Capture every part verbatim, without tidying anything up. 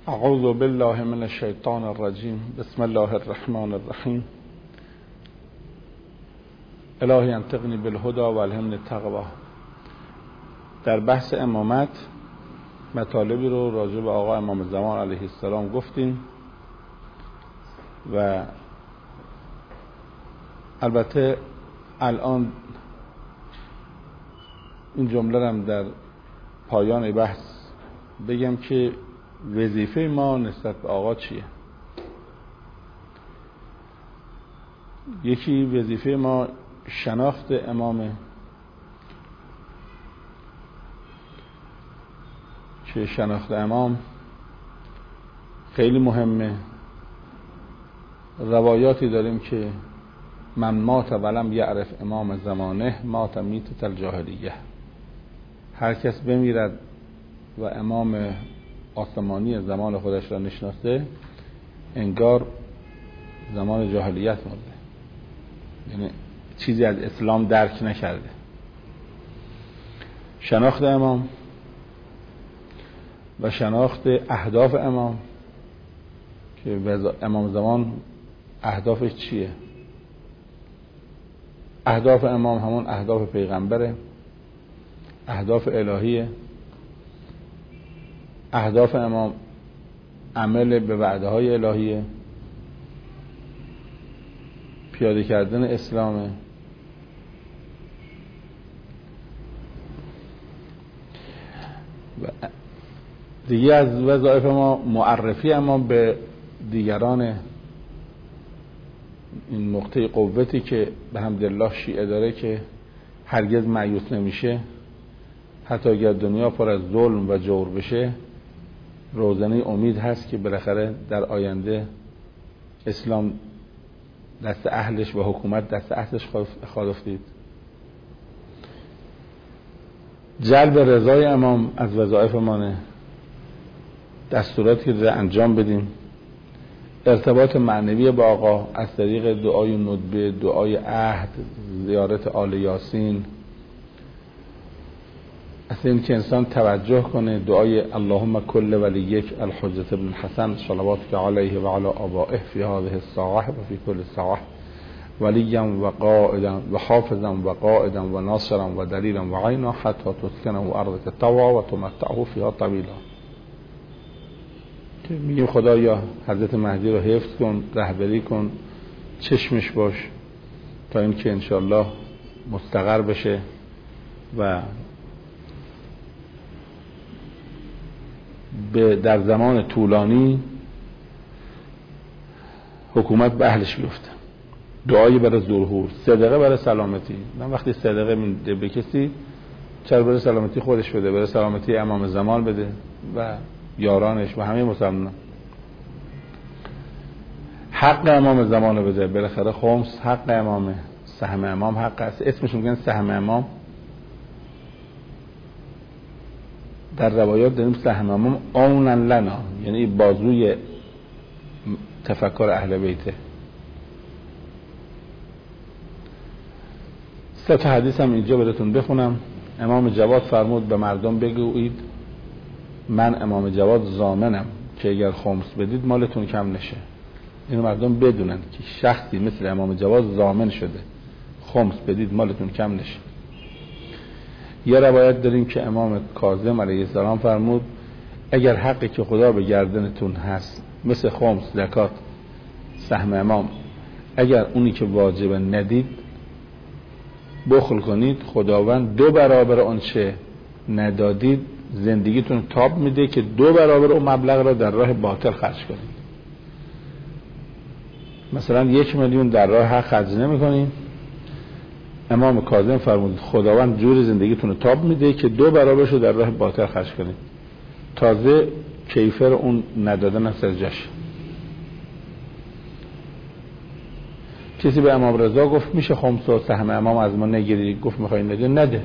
اعوذ بالله من الشیطان الرجیم. بسم الله الرحمن الرحیم. الهی انطقنی بالهدى و الهمنی التقوی. در بحث امامت مطالبی رو راجع به آقا امام زمان علیه السلام گفتیم و البته الان این جمله هم در پایان بحث بگم که وظیفه ما نسبت به آقا چیه. یکی وظیفه ما شناخت امامه که شناخت امام خیلی مهمه. روایاتی داریم که من مات ولم یعرف امام زمانه مات میتة الجاهلیه. هر کس بمیرد و امام آسمانی زمان خودش را نشناسه انگار زمان جاهلیت مرده، یعنی چیزی از اسلام درک نکرده. شناخت امام و شناخت اهداف امام که امام زمان اهدافش چیه. اهداف امام همون اهداف پیغمبره، اهداف الهیه. اهداف امام عمل به وعده های الهیه، پیاده کردن اسلامه. دیگه از وظایف ما معرفی امام به دیگران. این نقطه قوتی که به حمدالله شیعه داره که هرگز مایوس نمیشه، حتی اگر دنیا پر از ظلم و جور بشه روزنه امید هست که بالاخره در آینده اسلام دست اهلش و حکومت دست اهلش خواهد افتید. جلب رضای امام از وظایف مانه، دستوراتی رو انجام بدیم. ارتباط معنوی با آقا از طریق دعای ندبه، دعای عهد، زیارت آل یاسین. اصلا این که انسان توجه کنه دعای اللهم کل ولیک الحجة ابن الحسن صلواتک علیه و علی آبائه فی هذه الساعه و فی کل ساعه ولیا و قائدا و حافظا و قائدا و ناصرا و دلیلا و عینا حتی تسکنه ارضک طوعا و تمتعه فیها طویلا. که میگیم خدایا حضرت مهدی رو حفظ کن، رهبری کن، چشمش باش تا اینکه انشالله مستقر بشه و به در زمان طولانی حکومت به اهلش بیفته. دعایی برای ظهور، صدقه برای سلامتی. من وقتی صدقه میده به کسی چرا برای سلامتی خودش بده، برای سلامتی امام زمان بده و یارانش و همه مسلمان. حق امام زمان بده، بالاخره خمس حق امامه، سهم امام حق است. اسمش میگن سهم امام. در روایات داریم سهم امام عونا لنا، یعنی بازوی تفکر اهل بیته. سه تا حدیث هم اینجا براتون بخونم. امام جواد فرمود به مردم بگویید من امام جواد ضامنم که اگر خمس بدید مالتون کم نشه. اینو مردم بدونن که شخصی مثل امام جواد ضامن شده خمس بدید مالتون کم نشه. یه روایت داریم که امام کاظم علیه السلام فرمود اگر حقی که خدا به گردنتون هست مثل خمس، زکات، سهم امام، اگر اونی که واجبه ندید بخل کنید، خداوند دو برابر اون چه ندادید زندگیتون تاب میده که دو برابر اون مبلغ را در راه باطل خرج کنید. مثلا یک میلیون در راه حق خرج نمی کنید، امام کاظم فرمود خداوند جور زندگیتون رو تاب میده که دو برابرش رو در راه باطل خرج کنید. تازه کیفر اون ندادن از سرجاش. کسی به امام رضا گفت میشه خمس و سهم امام از ما نگیری؟ گفت میخوایی نده نده.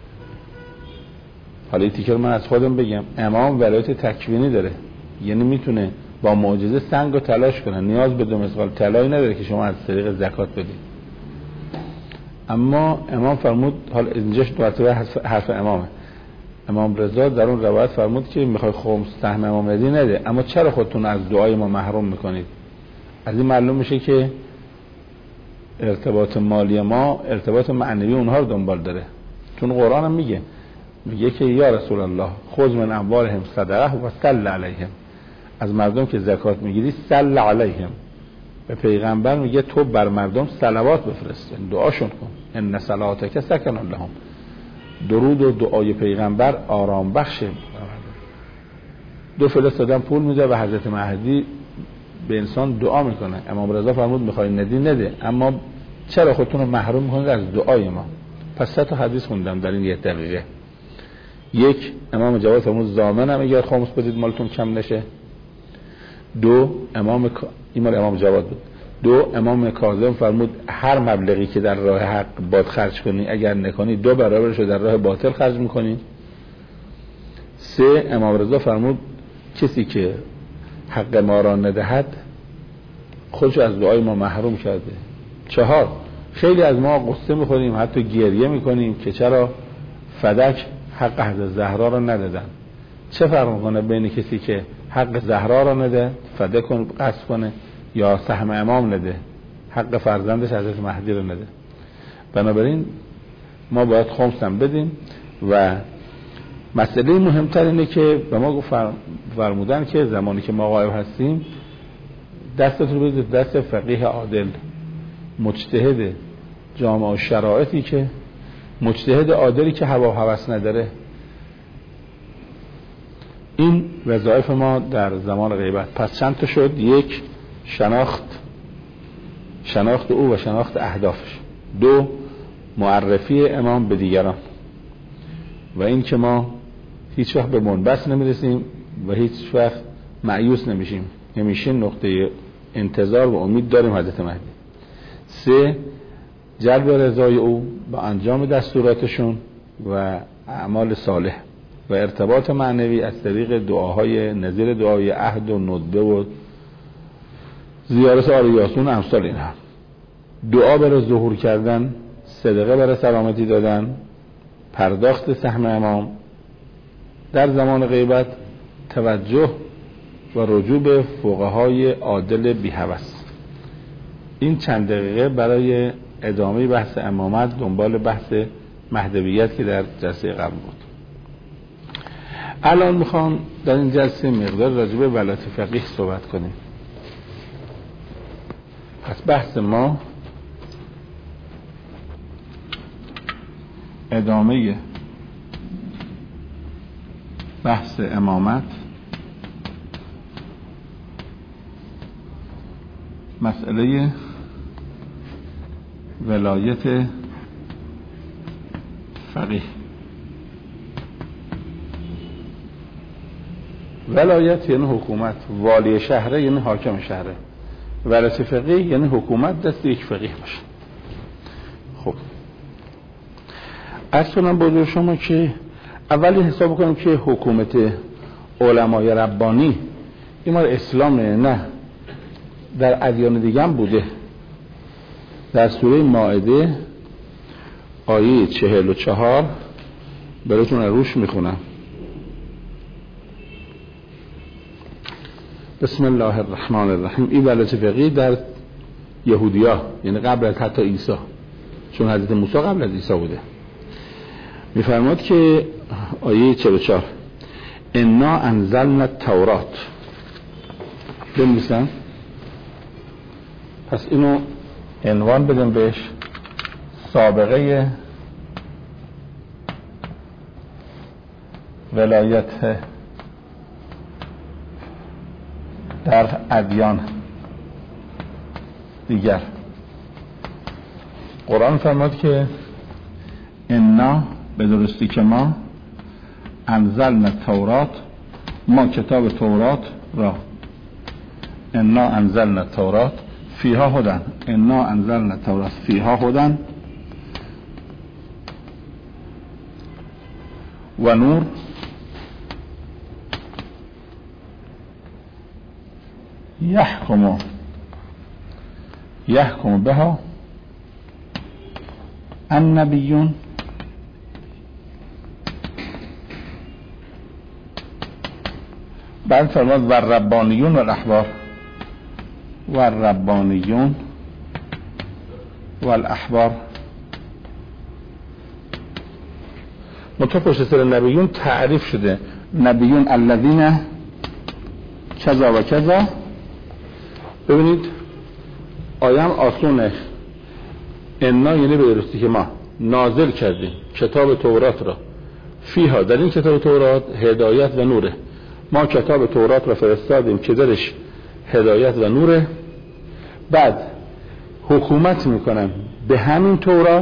حالا این تیکر من از خودم بگم، امام ولایت تکوینی داره، یعنی میتونه با معجزه سنگ رو تلاش کنه، نیاز به دو مثقال طلایی نداره که شما از طریق زکات بدید. اما امام فرمود، حالا اینجاش دو حرف امامه، امام رضا در اون روایت فرمود که میخوای خمس سهم امام مهدی نده، اما چرا خودتون از دعای ما محروم میکنید؟ از این معلوم میشه که ارتباط مالی ما ارتباط معنوی اونها رو دنبال داره. چون قرآن هم میگه میگه که یا رسول الله خذ من اموالهم صدقه و صل علیهم، از مردم که زکات میگیری صل علیهم. به پیغمبر میگه تو بر مردم صلوات بفرست، دعاشون کن، ان صلاتک سکن لهم. درود و دعای پیغمبر آرام بخشه. دو فلس دادن پول میده و حضرت مهدی به انسان دعا میکنه. امام رضا فرمود میخوای ندی نده، اما چرا خودتون رو محروم میکنید از دعای ما؟ پس سه تا حدیث خوندم در این یک دقیقه. یک، امام جواد فرمود ضامنم اگر خمس بدید مالتون کم نشه. دو، امام این مال امام جواد بود. دو، امام کاظم فرمود هر مبلغی که در راه حق باد خرج کنی اگر نکنی دو برابرش رو در راه باطل خرج میکنی. سه، امام رضا فرمود کسی که حق ما را ندهد خودشو از دعای ما محروم کرده. چهار، خیلی از ما قصه میخوریم حتی گریه میکنیم که چرا فدک حق حضرت زهرا را ندادن. چه فرق میکنه بین کسی که حق زهرا را نده فدک کن قصد کنه یا سهم امام نده حق فرزندش حضرت مهدی را نده؟ بنابراین ما باید خمس هم بدیم. و مسئله مهمتر اینه که به ما فرمودن که زمانی که ما غایب هستیم دستت رو بدید دست فقیه عادل، مجتهد جامع و شرایطی که مجتهد عادلی که هوا و هوس نداره. این وظایف ما در زمان غیبت. پس چند تا شد؟ یک، شناخت شناخت او و شناخت اهدافش. دو، معرفی امام به دیگران و این که ما هیچ وقت به منبس نمیرسیم و هیچ وقت مایوس نمیشیم، همیشه نقطه انتظار و امید داریم حضرت مهدی. سه، جلب رضای او با انجام دستوراتشون و اعمال صالح و ارتباط معنوی از طریق دعاهای نظیر دعای عهد و ندبه و زیارت آل یاسون امثال اینها. دعا برای ظهور کردن، صدقه برای سلامتی دادن، پرداخت سهم امام در زمان غیبت، توجه و رجوع به فقهای عادل بی‌هوس. این چند دقیقه برای ادامه بحث امامت دنبال بحث مهدویت که در جلسه قبل بود. الان میخوام در این جلسه مقدار راجع به ولایت فقیه صحبت کنیم. پس بحث ما ادامه بحث امامت، مسئله ولایت فقیه. ولایت یعنی حکومت، والی شهره یعنی حاکم شهره، ولایت فقیه یعنی حکومت دست یک فقیه باشه. خب اصلا بزرگ شما که اولی حساب کنیم که حکومت علمای ربانی این مال اسلام نه، در ادیان دیگه هم بوده. در سوره مائده آیه چهل و چهار براتون روش میخونم. بسم الله الرحمن الرحیم. این ولایت فقیه در یهودیا یعنی قبل از حتی عیسی، چون حضرت موسی قبل از عیسی بوده. میفرماد که آیه چهل و چهار انا انزلنا التورات. بنویسن. پس اینو عنوان بدیم بهش سابقه ولایت در ادیان دیگر. قرآن فرمود که انا به درستی که ما انزلنا التورات، ما کتاب تورات را، انا انزلنا التورات فیها هدن، انا انزلنا التورات فیها هدن و نور یحکم یحکم بها النبیون بعد فرمود و ربانیون و الاحبار و ربانیون و الاحبار. مطلب پشت سر نبیون تعریف شده، نبیون الذین کذا و کذا. ببینید آیه هم آسونه، انا یعنی به درستی که ما نازل کردیم کتاب تورات را، فیها در این کتاب تورات هدایت و نوره. ما کتاب تورات را فرستادیم که درش هدایت و نوره. بعد حکومت میکنن به همین تورات،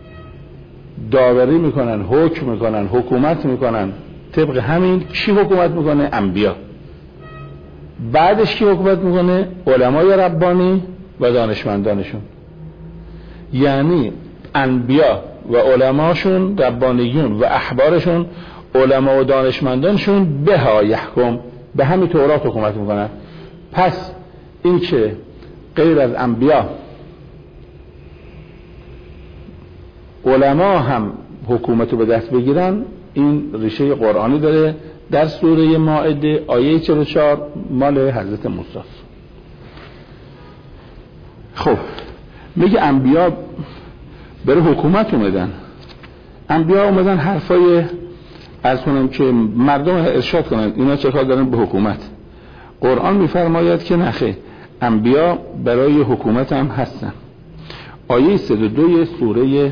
داوری میکنن، حکم میکنن، حکومت میکنن طبق همین. کی حکومت میکنه؟ انبیا. بعدش کی حکومت میکنه؟ علمای ربانی و دانشمندانشون. یعنی انبیا و علماشون ربانیون و احبارشون علما و دانشمندانشون به ها یحکم، به همین تورات حکومت میکنن. پس این که غیر از انبیا علما هم حکومت رو به دست بگیرن، این ریشه قرآنی داره. در سوره مائده آیه چهل و چهار مال حضرت موسی. خب میگه انبیا برای حکومت اومدن، انبیا اومدن حرفای از کنم که مردم ارشاد کنن اینا چه کار دارن به حکومت. قرآن میفرماید که نخه، انبیا برای حکومت هم هستن. آیه صد و دو سوره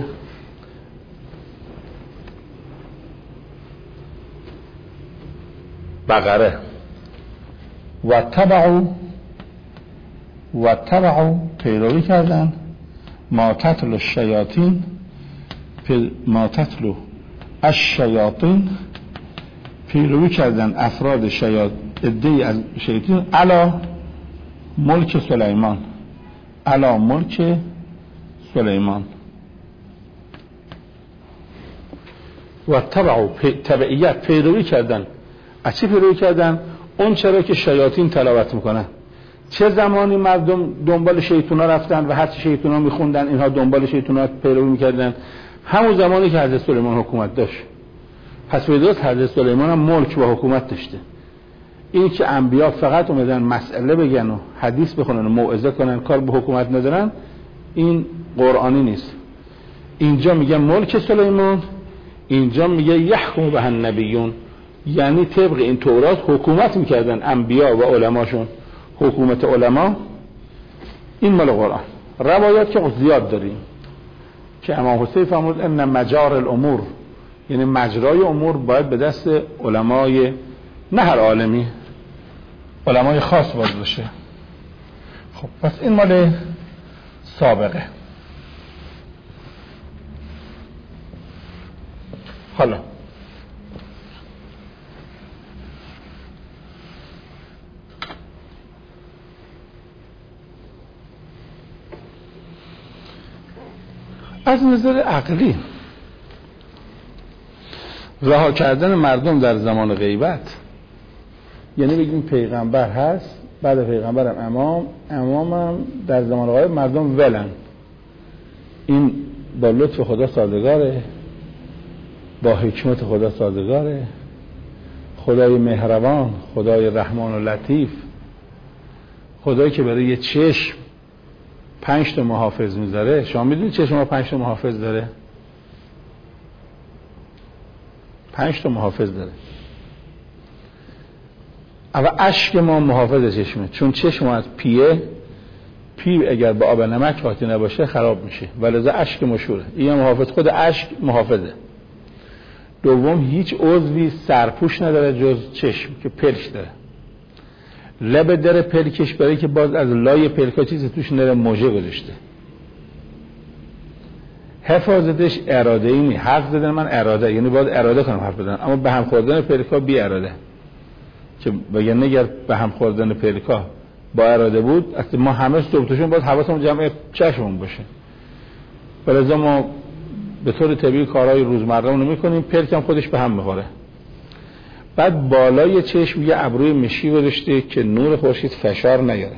بقره، و تبعو و تبعو پیروی کردن ما تتلو الشیاطین ما تتلو الشیاطین، پیروی کردن افراد شیاطین ادعی از شیاطین علی ملک سلیمان، علی ملک سلیمان. و تبعو تبعیت پیروی کردن. از چی پیروی کردن؟ اون چرا که شیاطین تلاوت میکنن. چه زمانی مردم دنبال شیطونا رفتن و هر چی شیطونا میخوندن اینها دنبال شیطونا پیروی میکردن؟ همون زمانی که حضرت سلیمان حکومت داشت. پس بدوست حضرت سلیمان هم ملک و حکومت داشته. این که انبیا فقط اومدن مسئله بگن و حدیث بخونن و موعظه کنن، کار به حکومت ندارن، این قرآنی نیست. اینجا میگه ملک سلیمان، اینجا میگه یحکم به النبیون، یعنی طبق این تورات حکومت میکردن انبیا و علماشون. حکومت علما این مال قرآن. روایات که زیاد داریم که امام حسین فرمود ان مجار الامور، یعنی مجرای امور باید به دست علمای، نه هر عالمی، علمای خاص باید باشه. خب پس این مال سابقه. حالا از نظر عقلی رها کردن مردم در زمان غیبت، یعنی بگیم پیغمبر هست، بعد پیغمبرم امام، امامم در زمان غیب مردم ولن، این با لطف خدا سازگاره، با حکمت خدا سازگاره. خدای مهربان، خدای رحمان و لطیف، خدایی که برای یه چشم پنج تا محافظ میذاره. شما میدونید چشم ما پنج تا محافظ داره؟ پنج تا محافظ داره. اما اشک ما محافظ چشمه، چون چشم از پیه، پی اگر به آب نمک قاطی نباشه خراب میشه، ولذا اشک مشهوره. این محافظ، خود اشک محافظه. دوم هیچ عضوی سرپوش نداره جز چشم که پلک داره. لب در پلکش برای که باز از لای پلکا چیزی توش نره موجه گذاشته. حفاظتش اراده ای نی. حرف زدن من اراده، یعنی باید اراده کنم حرف بزنم، اما به هم خوردن پلکا بی اراده. که بگن اگر به هم خوردن پلکا با اراده بود، اصلا ما همه صبحتشون باید حواسمون جمع چشممون باشه. ولذا ما به طور طبیعی کارهای روزمره‌مون رو می‌کنیم، پلکم خودش به هم می‌خوره. بعد بالای چشم یه ابروی مشی گذاشته که نور خورشید فشار نیاره.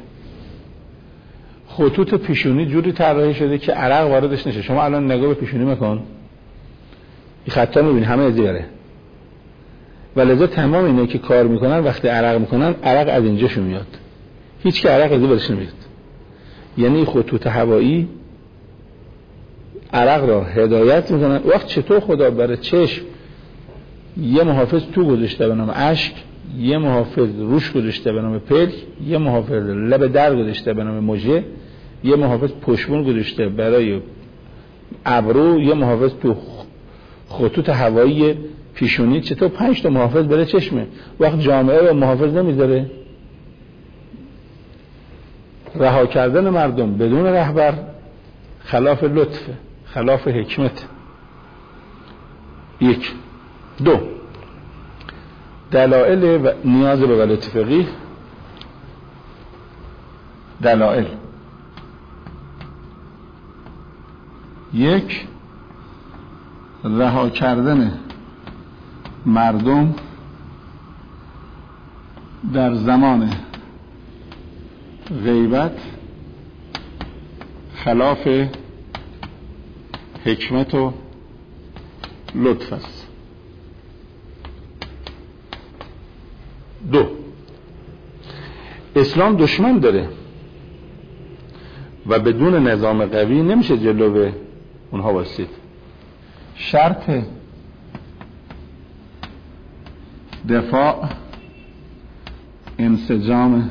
خطوط پیشونی جوری طراحی شده که عرق واردش نشه. شما الان نگاه به پیشونی میکن، این خطا می‌بینی همه ازیاره. و لذا تمام اینه که کار میکنن وقتی عرق میکنن عرق از اینجاشون میاد، هیچ که عرق از این برش نمیاد. یعنی خطوط هوایی عرق را هدایت میکنن. وقت چطور خدا برای چشم یه محافظ تو گذاشته به نام اشک، یه محافظ روش گذاشته به نام پلک، یه محافظ لب در گذاشته به نام مژه، یه محافظ پشمون گذاشته برای ابرو، یه محافظ تو خطوط هوایی پیشونی، چطور پنج تا محافظ برای چشمه؟ وقت جامعه و محافظ نمیذاره. رها کردن مردم بدون رهبر خلاف لطف، خلاف حکمت. یک. دو، دلائل و نیاز به ولایت فقیه. دلائل: یک، رها کردن مردم در زمان غیبت خلاف حکمت و لطف است. دو، اسلام دشمن داره و بدون نظام قوی نمیشه جلو اونها واسید. شرط دفاع انسجام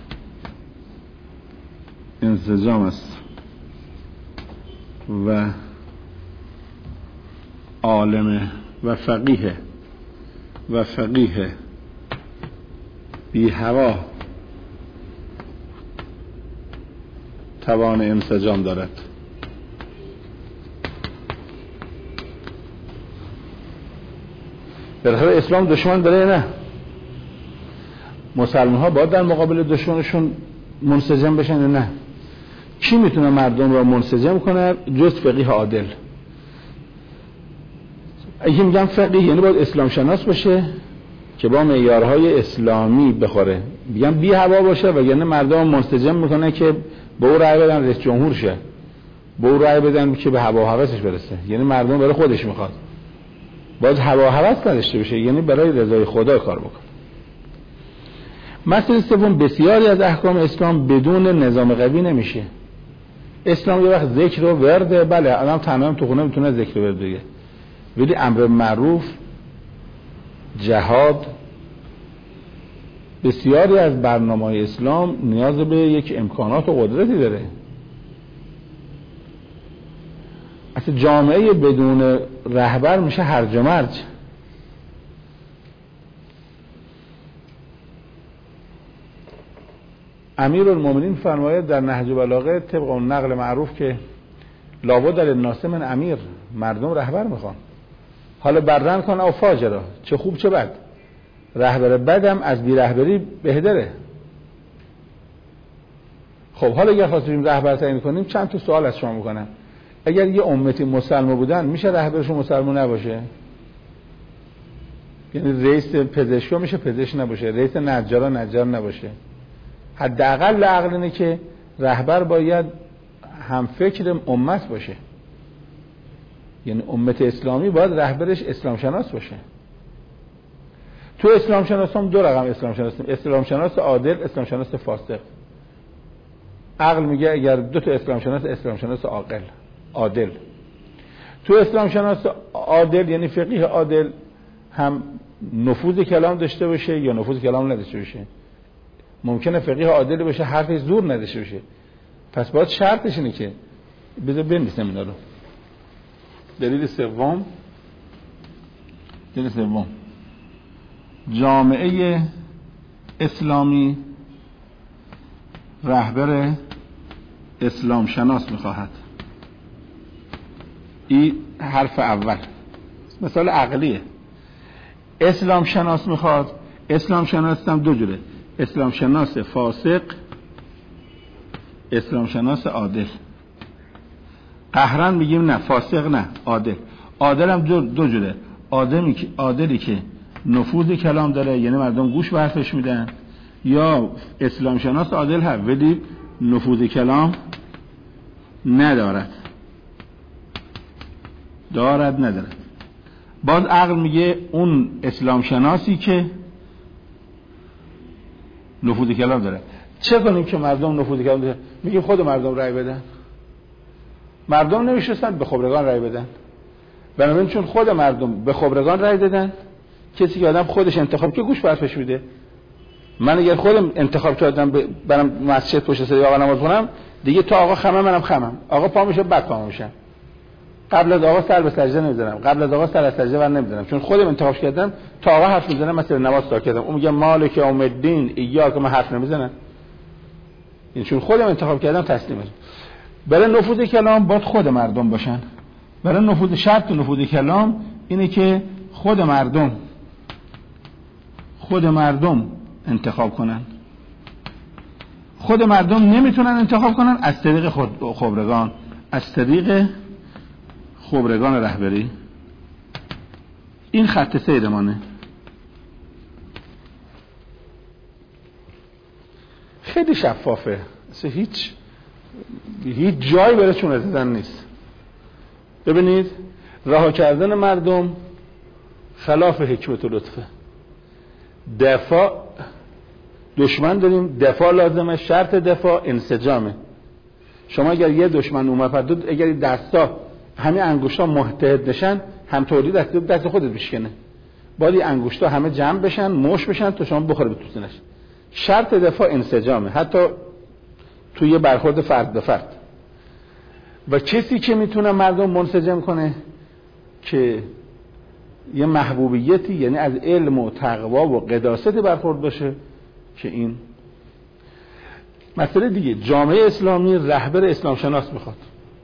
انسجام است و عالم و فقیه و فقیه بی هوا توان انسجام دارد. در حال اسلام دشمن داره نه؟ مسلمان ها باید در مقابل دشمنشون منسجم بشن نه؟ کی میتونه مردم را منسجم کنه جز فقیه عادل؟ اگه میگم فقیه یعنی باید اسلام شناس باشه که با معیارهای اسلامی بخوره. میگم بی هوا باشه و یعنی مردم منسجم میکنه که به او رأی بدن رئیس جمهور شه، به او رأی بدن که به هوا و هوسش برسه. یعنی مردم برای خودش میخواد، باید هوا و هوس نداشته باشه، یعنی برای رضای خدا کار بکنه. مسئله سوم، بسیاری از احکام اسلام بدون نظام قوی نمیشه. اسلام یه وقت ذکر و ورده، بله آدم تنها تو خونه میتونه ذکر و ورد بگه، ولی امر معروف، جهاد، بسیاری از برنامه‌های اسلام نیاز به یک امکانات و قدرتی داره. اصلا جامعه بدون رهبر میشه هرج و مرج. امیرالمومنین فرماید در نهج البلاغه طبق اون نقل معروف که لابد للناس من امیر، مردم رهبر میخوان، حالا بررن کن او فاجرا، چه خوب چه بد. رهبر بدم از بی رهبری بهتره. خب حالا اگر خواستیم رهبر تعیین کنیم چند تا سوال از شما میکنم. اگر یه امتی مسلمان بودن میشه رهبرشون مسلمان نباشه؟ یعنی رئیس پزشکا میشه پزشک نباشه، رئیس نجارا نجار نباشه؟ حداقل عقل اینه که رهبر باید هم فکر امت باشه. یعنی امت اسلامی باید رهبرش اسلام شناس باشه. تو اسلام شناس هم دو رقم اسلام شناس، اسلام شناس عادل، اسلام شناس فاسق. عقل میگه اگر دو تا اسلام شناس، اسلام شناس عاقل عادل. تو اسلام شناس عادل یعنی فقیه عادل هم نفوذ کلام داشته باشه یا نفوذ کلام نداشته باشه. ممکنه فقیه عادل باشه حرف زور نداشته باشه. پس باید شرطش اینه که بذار بنویسم اینا رو. دلیل سوم، دلیل سوم جامعه اسلامی رهبر اسلام شناس میخواهد. این حرف اول مثال عقلیه. اسلام شناس میخواد. اسلام شناس هم دو جوره، اسلام شناس فاسق، اسلام شناس عادل. قهرن میگیم نه، فاسق نه، عادل. عادل هم دو, دو جوره، عادلی که عادلی که نفوذ کلام داره یعنی مردم گوش به حرفش میدن، یا اسلام شناس عادل هست ولی نفوذ کلام ندارد. دارد ندارد. باز عقل میگه اون اسلام شناسی که نفوذ کلام داره. چه کنیم که مردم نفوذ کلام داره؟ میگه خود مردم رأی بدن. مردم نمیشستن به خبرگان رأی بدن. بنابراین چون خود مردم به خبرگان رأی دادن، کسی که آدم خودش انتخاب که گوش برفش میده. من اگر خودم انتخاب کردم برم مسجد پشت سر آقا نماز کنم، دیگه تا آقا خمم منم خمم. آقا پا میشه بعد پا میشم. قبل از آقا سر به سجده نمیذارم، قبل از آقا سر از سجده ور نمیذارم، چون خودم انتخاب کردم. تا آقا حرف میزنم مثلا نماز تا کردم، اون میگه مالک یوم الدین ایاک، من حرف نمیزنم. این چون خودم انتخاب کردم تسلیم میشم. برای نفوذ کلام باید خود مردم باشن. برای نفوذ شرط نفوذ کلام اینه که خود مردم خود مردم انتخاب کنن. خود مردم نمیتونن انتخاب کنن از طریق خود خبرگان، از طریق خبرگان رهبری. این خط سیرمانه. خیلی شفافه، اصلا هیچ هیچ جایی برای چونه زدن نیست. ببینید رها کردن مردم خلاف حکمت و لطفه. دفاع دشمن داریم، دفاع لازمه. شرط دفاع انسجامه. شما اگر یه دشمن اومد پردود، اگر دستا همه انگشتا متحد نشن، هم تولید دست دست خودت بشکنه. باید این انگشتا همه جمع بشن، مش بشن تا شما بخوره به توسینش. شرط دفاع انسجامه، حتی توی برخورد فرد به فرد. و کسی که میتونه مردم منسجم کنه که یه محبوبیتی، یعنی از علم و تقوا و قداست برخورد باشه، که این مسئله دیگه. جامعه اسلامی رهبر اسلام شناس میخواد.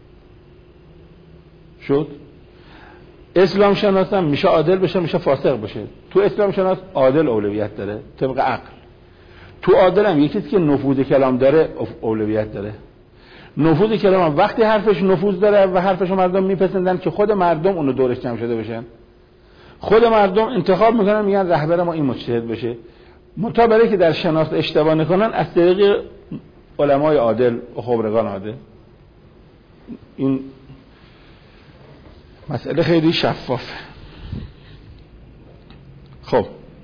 شد اسلام شناس هم میشه عادل بشه، میشه فاسق بشه. تو اسلام شناس عادل اولویت داره طبق عقل. تو عادل هم یکی که نفوذ کلام داره اولویت داره. نفوذ کلام هم وقتی حرفش نفوذ داره و حرفش مردم میپسندن که خود مردم اونو دورش جمع شده بشن. خود مردم انتخاب میکنن، میگن رهبر ما این مجتهد بشه. مطابقه که در شناس اشتباه نکنن از طریق علمای عادل و خبرگان عادل. این مسئله خیلی شفافه. خب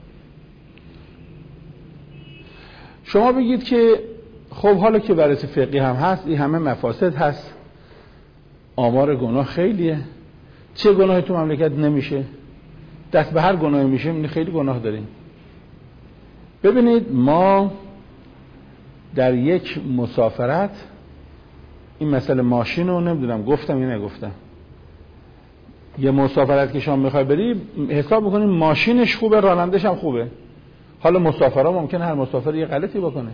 شما بگید که خب حالا که بررسی فقهی هم هست، این همه مفاسد هست، آمار گناه خیلیه، چه گناهی تو مملکت نمیشه؟ دست به هر گناهی میشه، این خیلی گناه داریم. ببینید ما در یک مسافرت، این مسئله ماشین رو نمیدونم گفتم یا نگفتم، یه مسافرت که شما میخوای بری حساب بکنید ماشینش خوبه، رانندش هم خوبه. حالا مسافرها ممکنه هر مسافر یه غلطی بکنه.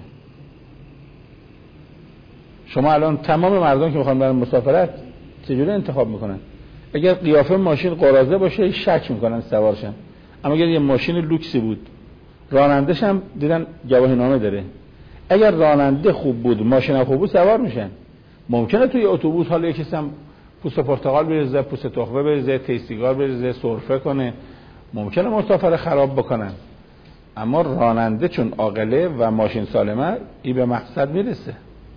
شما الان تمام مردم که میخوان برن مسافرت چجوری انتخاب میکنن؟ اگر قیافه ماشین قراضه باشه شک میکنن سوارشن، اما اگر یه ماشین لوکسی بود رانندش هم دیدن گواهی نامه داره، اگر راننده خوب بود ماشین هم خوب بود سوار میشن. ممکنه توی اتوبوس حالا یکی هم پوست پرتقال بریزه، پوست تخمه بریزه، تیسیگار بریزه، سرفه کنه، ممکنه مسافر خراب بکنن، اما راننده چون عاقله و ماشین سالمه این به مقصد میرسه.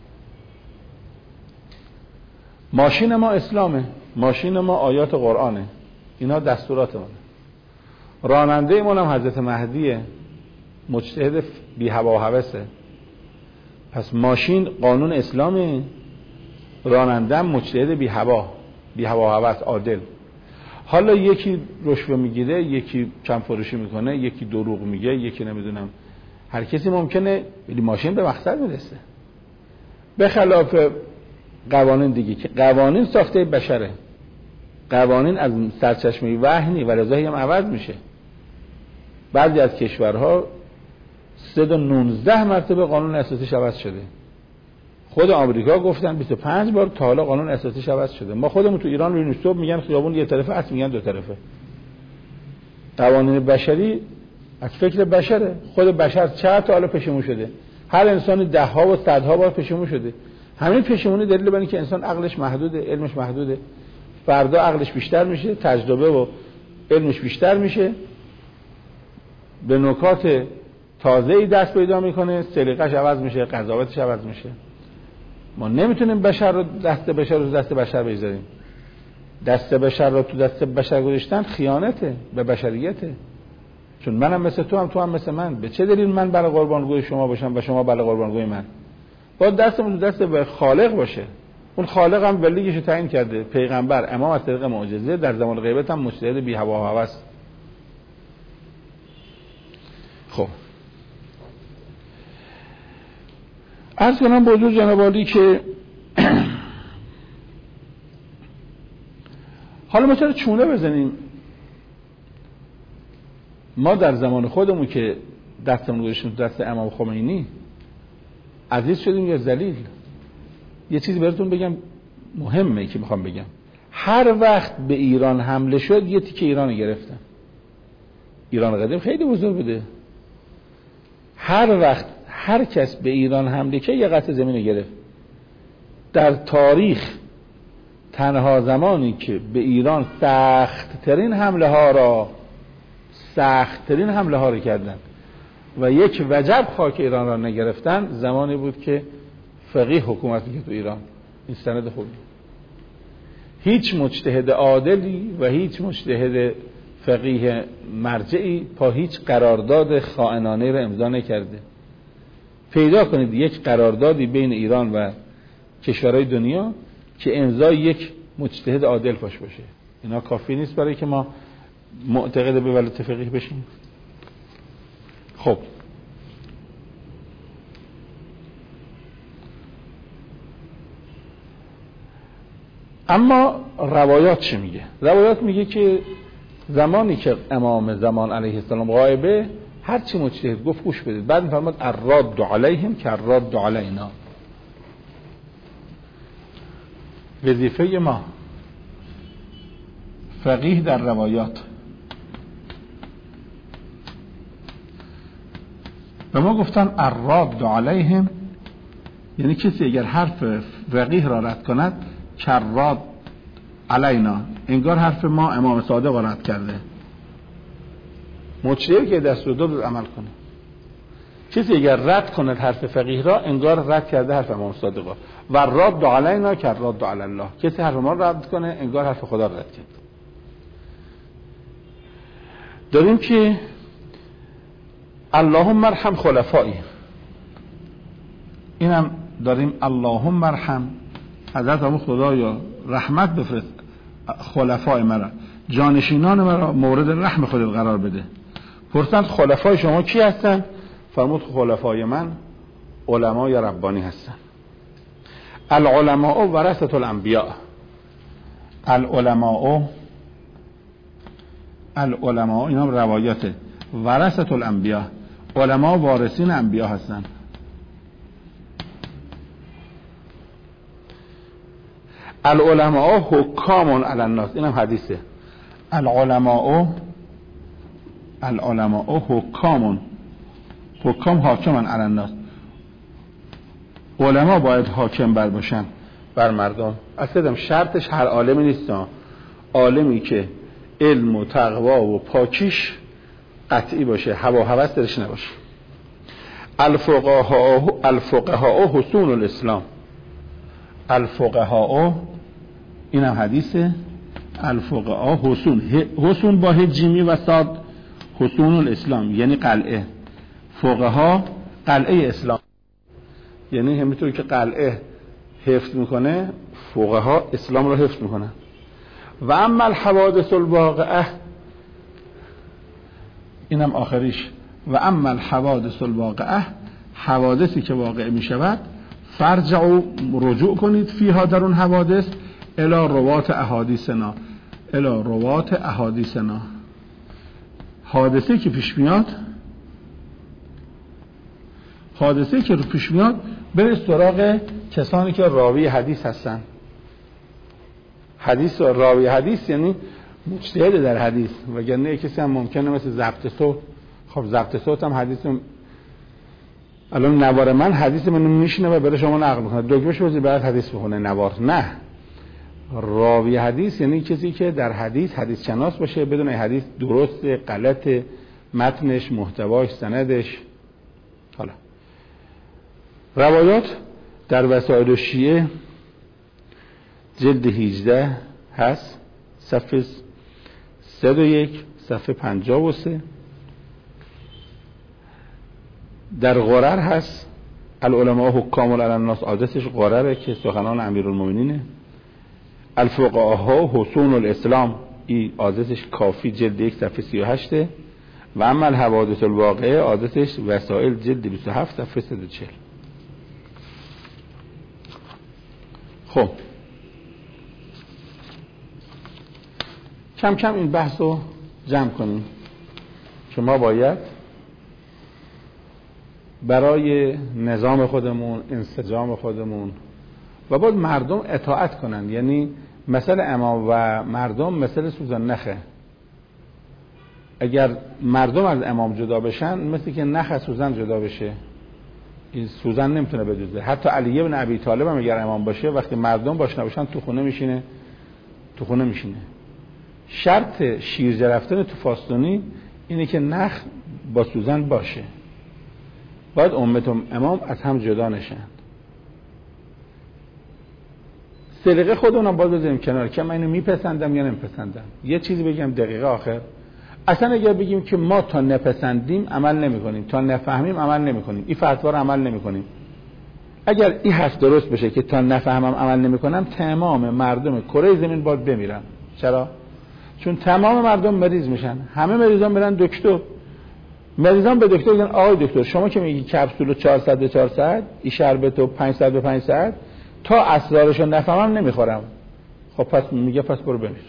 ماشین ما اسلامه، ماشین ما آیات قرآنه، اینا دستورات ما. راننده ایمون هم حضرت مهدیه، مجتهد بی هوا و هوسه. پس ماشین قانون اسلامه، راننده هم مجتهد بی هوا بی هوا و هوس، عادل. حالا یکی رشوه میگیره، یکی کم فروشی میکنه، یکی دروغ میگه، یکی نمیدونم، هر کسی ممکنه، ولی ماشین به مقصد میرسه. به خلاف قوانین دیگه که قوانین ساخته بشره، قوانین از سرچشمه وحی نی و رضایی هم عوض میشه. بعضی از کشورها سه تا نوزده مرتبه قانون اساسیش عوض شده. خود آمریکا گفتن بیست و پنج بار تا حالا قانون اساسیش عوض شده. ما خودمون تو ایران میبینیم صبح میگن خیابون یه طرفه است، میگن دو طرفه. قوانین بشری از فکر بشره. خود بشر چند تا حالا پشیمون شده، هر انسانی ده ها و صدها بار پشیمون شده. همین پشیمونی دلیل بر اینکه انسان عقلش محدوده، علمش محدوده. فردا عقلش بیشتر میشه، تجربه و علمش بیشتر میشه، به نکات تازه‌ای دست پیدا میکنه، سلیقه‌اش عوض میشه، قضاوتش عوض میشه. ما نمیتونیم بشر رو دست بشر رو دست بشر بذاریم. دست بشر را تو دست بشر گذاشتن خیانته به بشریته. چون منم مثل تو هم تو هم مثل من، به چه دلیل من برای قربانگوی شما باشم و شما برای قربانگوی من؟ باید دستمون تو دست به خالق باشه. اون خالق هم ولیگش تعیین کرده، پیغمبر امام از طریق معجزه، در زمان غیبت هم مجتهد بی هوا و هوس. خب عرض کنم به حضور جناب عالی که حالا ما چرا چونه بزنیم؟ ما در زمان خودمون که دستمون گذاشتیم دست امام خمینی عزیز شدیم یا ذلیل؟ یه چیزی براتون بگم مهمه که میخوام بگم. هر وقت به ایران حمله شد یه تیکه ایران رو گرفتن. ایران قدیم خیلی بزرگ بوده. هر وقت هر کس به ایران حمله که یه قطعه زمین رو گرفت. در تاریخ تنها زمانی که به ایران سخت ترین حمله ها را سخت ترین حمله ها را کردن و یک وجب خاک ایران را نگرفتن زمانی بود که فقیه حکومت میکرد تو ایران. این سند خوبی. هیچ مجتهد عادلی و هیچ مجتهد فقیه مرجعی پا هیچ قرارداد خائنانه را امضا نکرده. پیدا کنید یک قراردادی بین ایران و کشورهای دنیا که امضای یک مجتهد عادل پاش باشه. اینا کافی نیست برای که ما معتقد به ولایت فقیه بشیم. خب اما روایات چه میگه؟ روایات میگه که زمانی که امام زمان علیه السلام غایبه هر چی مجتهد گفت گوش بدید. بعد میفرماد الراد علیهم که الراد علینا. وظیفه ما فقیه در روایات و ما گفتن الراد علیهم یعنی کسی اگر حرف فقیه را رد کند کرراد علینا، انگار حرف ما امام صادق را رد کرده. مجتهد که دست رو دو عمل کنه. کسی اگر رد کند حرف فقیه را انگار رد کرده حرف امام صادق را. و راد علینا کرراد علی الله، کسی حرف ما رد کنه انگار حرف خدا را رد کرد. داریم که اللهم ارحم خلفایی، اینم داریم اللهم ارحم حضرت ابو خدایا رحمت بفرست خلفای مرا، جانشینان مرا مورد رحم خودت قرار بده. پرسند خلفای شما کی هستن؟ فرمود خلفای من علمای ربانی هستن. العلماء ورثة الانبیاء. العلماء العلماء اینا روایاته. ورثة الانبیاء، علما وارثین انبیا هستن. العلماء حکام علی الناس، اینم حدیثه. العلماء العلماء حکام، حکام حاکمان علی الناس. علما باید حاکم بر باشن بر مردم. اصلا شرطش هر عالمی نیست، عالمی که علم و تقوا و پاکیش قطعی باشه، هوا هوس درش نباشه. الفقهاء الفقهاء حصون الاسلام. الفقهاء اینم حدیثه. الفقهاء حصون، حصون با جیمی و صاد، حصون الاسلام یعنی قلعه. فقها قلعه اسلام، یعنی همینطور که قلعه حفظ میکنه فقها اسلام رو حفظ میکنه. و اما الحوادث الواقعه، اینم آخریش. و اما الحوادث الواقعه، حوادثی که واقع میشود، فرجعوا رجوع کنید فیها در اون حوادث الی روات احادیثنا، الی روات احادیثنا. حادثه که پیش میاد، حادثه که رو پیش میاد برید سراغ کسانی که راوی حدیث هستن. حدیث و راوی حدیث یعنی مجتهد در حدیث، وگرنه کسی هم ممکنه مثل ضبط صوت. خب ضبط صوت هم حدیث، الان نوار من حدیث منو میشنه و برای شما نقل میکنه، دکمه شوزی بعد حدیث بخونه نوار. نه، راوی حدیث یعنی کسی که در حدیث حدیث شناس باشه، بدون حدیث درست غلط، متنش، محتواش، سندش. حالا روایات در وسائل شیعه جلد هجده هست، صفحه صد و یک، صفحه پنجاه و سه. در غرر هست العلماء حکام علی الناس، آدرسش غرره که سخنان امیرالمومنینه. الفقهاء حصون الاسلام، این آدرسش کافی جلد یک صفحه سی و هشت. و اما الحوادث الواقعه آدرسش وسائل جلد بیست و هفت صفحه صد و چهل. خب کم کم این بحث رو جمع کنیم که ما باید برای نظام خودمون، انسجام خودمون و باید مردم اطاعت کنن. یعنی مثل امام و مردم مثل سوزن نخه. اگر مردم از امام جدا بشن مثل که نخ از سوزن جدا بشه، این سوزن نمیتونه بدوزه. حتی علی بن ابی طالب هم اگر امام باشه وقتی مردم باش نباشن تو خونه میشینه تو خونه میشینه. شرط شیرجه رفتن تو فاستونی اینه که نخ با سوزن باشه. باید امت امام از هم جدا نشن. سلیقه خودمون باید بذاریم کنار که من اینو میپسندم یا نمیپسندم. یه چیزی بگم دقیقه آخر، اصلا اگر بگیم که ما تا نپسندیم عمل نمی کنیم، تا نفهمیم عمل نمی کنیم، این فتوا رو عمل نمی کنیم. اگر این حرف درست بشه که تا نفهمم عمل نمی کنم، تمام مردم کره زمین باید بمیرن. چرا؟ چون تمام مردم مریض میشن. همه مریضان برن دکتر. مریضان به دکتر میگن آقای دکتر شما که میگی کپسول چهارصد به چهارصد، این شربت و پانصد به پانصد، تا اسرارشو نفهمم نمیخورم. خب پس میگه پس برو بمیر.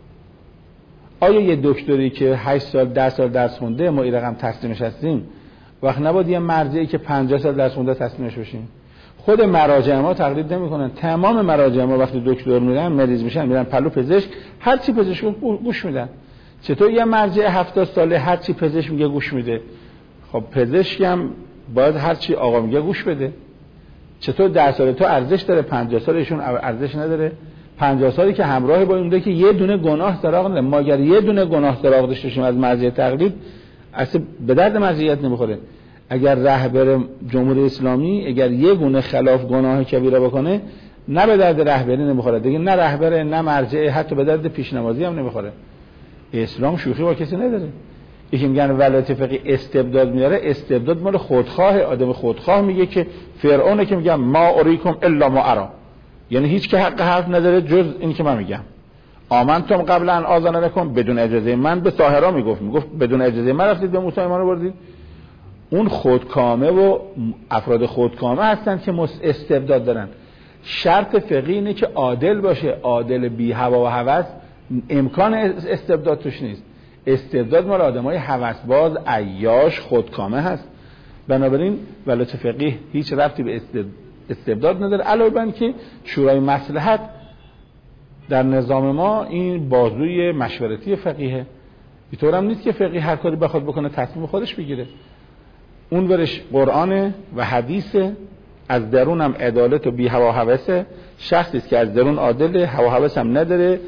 آیا یه دکتری که هشت سال ده سال درس خونده ما این رقم تسلیمش هستیم؟ وقت نباید یه مرجعی که پنجاه سال درس خونده تسلیمش بشیم؟ خود مراجع ما تقلید نمیکنن. تمام مراجع ما وقتی دکتر میرن مریض میشن میرن پلو پزشک، هر چی پزشک گوش میدن. چطور یه مرجع هفتاد ساله هر چی پزشک میگه گوش میده؟ خب پزشک هم باید هر چی آقا میگه گوش بده. چطور ده سال تو ارزش داره پنجاه سالشون ارزش نداره؟ پنجاه سالی که همراه با اون ده که یه دونه گناه سراغ نداره. ما اگر یه دونه گناه سراغ داشته باشیم از مرجع تقلید اصلا به درد مرجعیت نمیخوره. اگر رهبر جمهوری اسلامی اگر یه گونه خلاف گناه کبیره بکنه نه به درد رهبری نمیخوره دیگه، نه رهبر نه مرجع، حتی به درد پیشنمازی هم نمیخوره. اسلام شوخی با کسی نداره. یکی میگن ولایت فقیه استبداد میاره، استبداد مال خودخواه. آدم خودخواه میگه که فرعونه که میگه ما اریکم الا ما ارا، یعنی هیچ که حق حرف نداره جز این که من میگم. آمنتم قبل ان آذن لکم، بدون اجازه من به ساحرا میگفت میگفت بدون اجازه من رفتید به موسی ایمان رو بردید. اون خودکامه و افراد خودکامه هستن که استبداد دارن. شرط فقهی اینه که عادل باشه، عادل بی هوا و هوس امکان استبداد توش نیست. استبداد مال آدمای هوسباز، عیاش، خودکامه هست. بنابراین ولایت فقیه هیچ ربطی به استبداد نداره، علاوه بر اینکه شورای مصلحت در نظام ما این بازوی مشورتی فقیه. اینطور هم نیست که فقیه هر کاری بخواد بکنه تصمیم خودش بگیره. اون برش قرآن و حدیث، از درون هم عدالت و بی هوا هوسه. شخصی است که از درون عادل، هوا هوس هم نداره،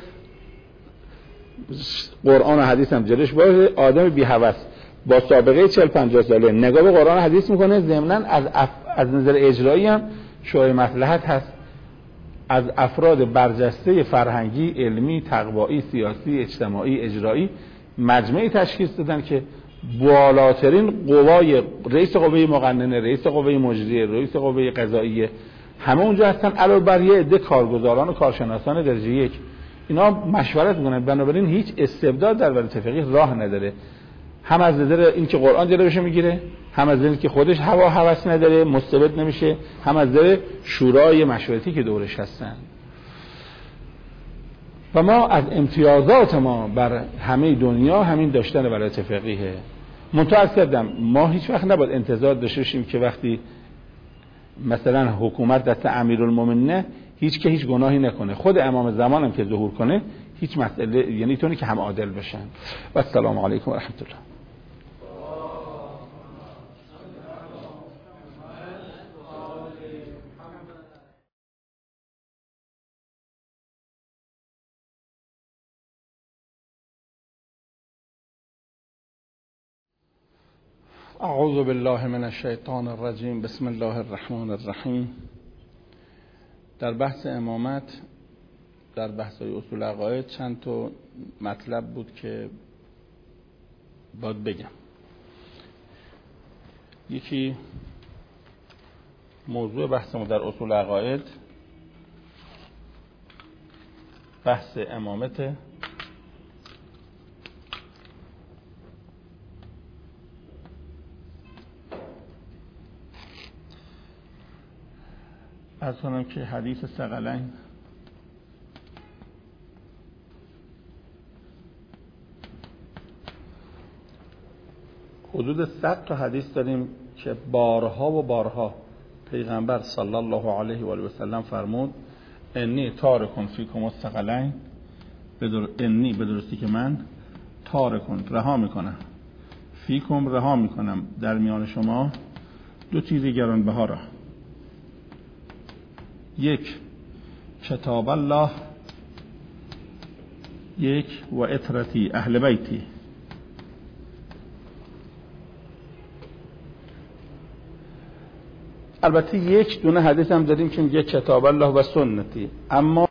قرآن و حدیث هم جلوش باشه، آدم بی هوس با سابقه چهل پنجاه ساله نگاه به قرآن و حدیث میکنه. ضمناً از اف... از نظر اجرایی هم شورای مصلحت هست، از افراد برجسته فرهنگی، علمی، تقوایی، سیاسی، اجتماعی، اجرایی مجمعی تشکیل دادن که بالاترین قوای رئیس قوه مقننه، رئیس قوه مجریه، رئیس قوه قضاییه همه اونجا هستن، علاوه بر یه عده کارگزاران و کارشناسان درجه یک. اینا مشورت میکنن. بنابراین هیچ استبداد در ولایت فقیه راه نداره، هم از نظر اینکه قرآن جلوش میگیره، هم از اینکه خودش هوا هوس نداره مستبد نمیشه، هم از نظر شورای مشورتی که دورش هستن. و ما از امتیازات ما بر همه دنیا همین داشتن ولایت فقیه. منتهی کردم ما هیچ وقت نباید انتظار داشته باشیم که وقتی مثلا حکومت دست امیرالمومنینه هیچ که هیچ گناهی نکنه، خود امام زمان هم که ظهور کنه هیچ مسئله، یعنی تونی که هم عادل بشن. و السلام علیکم و رحمت الله. اعوذ بالله من الشیطان الرجیم. بسم الله الرحمن الرحیم. در بحث امامت در بحث‌های اصول عقاید چند تا مطلب بود که باید بگم. یکی موضوع بحثمون در اصول عقاید بحث امامت از کنم که حدیث ثقلین حدود صد تا حدیث داریم که بارها و بارها پیغمبر صلی الله علیه و آله و سلم فرمود انی تارکون فیکم الثقلین، بدر... انی به درستی که من تارکون رها میکنم، فیکم رها میکنم در میان شما دو چیزی گرانبها را، یک کتاب الله، یک و اطرتی اهل بیتی. البته یک دونه حدیث هم داریم که میگه کتاب الله و سنتی، اما